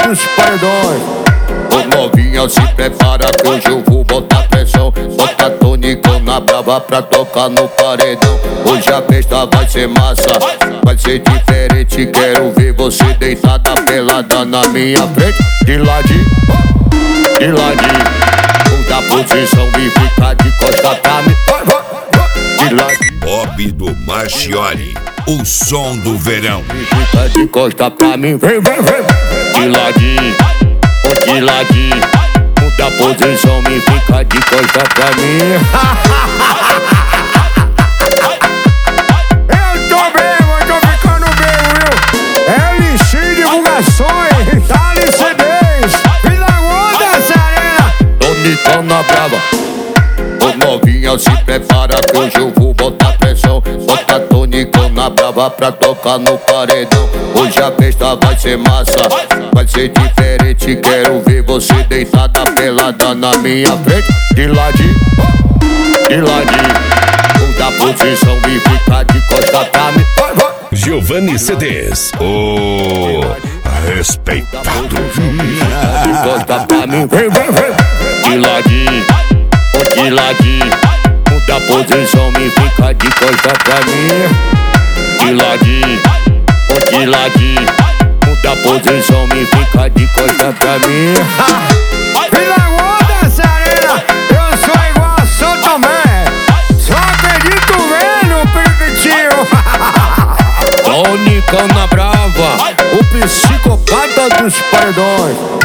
dos paredões. Ô novinha, se prepara que hoje eu vou botar pressão. Bota tonicão na brava pra tocar no paredão. Hoje a festa vai ser massa, vai ser diferente. Quero ver você deitada pelada na minha frente. De ladinho, de ladinho. Muda a posição e fica de costa pra mim. De ladinho. Bob do Marchiori, o som do verão. E fica de costa pra mim. Vem, vem, vem. De ladinho, de ladinho. Muda a posição e fica de costa pra mim. Eu tô bem, eu tô ficando bem, viu? LX Divulgações, Dali CDs, Vila Onda, Serena. Tonicão na brava. Ô novinha, se prepara que hoje eu vou botar pressão. Bota tonicão na brava pra tocar no paredão. Hoje a festa vai ser massa, vai ser diferente. Quero ver você deitada pelada na minha frente. De ladinho, de ladinho. Muda a posição e fica de costa pra mim. Giovanni CDs, o respeitado. De costa pra mim. Vem, vem, vem. De ladinho, de ladinho. Muda a posição e fica de costa pra mim. De ladinho, de ladinho. Muda a posição e fica de costa pra mim. Vila Onda, Serena, eu sou igual a São Tomé. Só acredito vendo, periquitinho. Tonicão na brava, O psicopata dos paredões.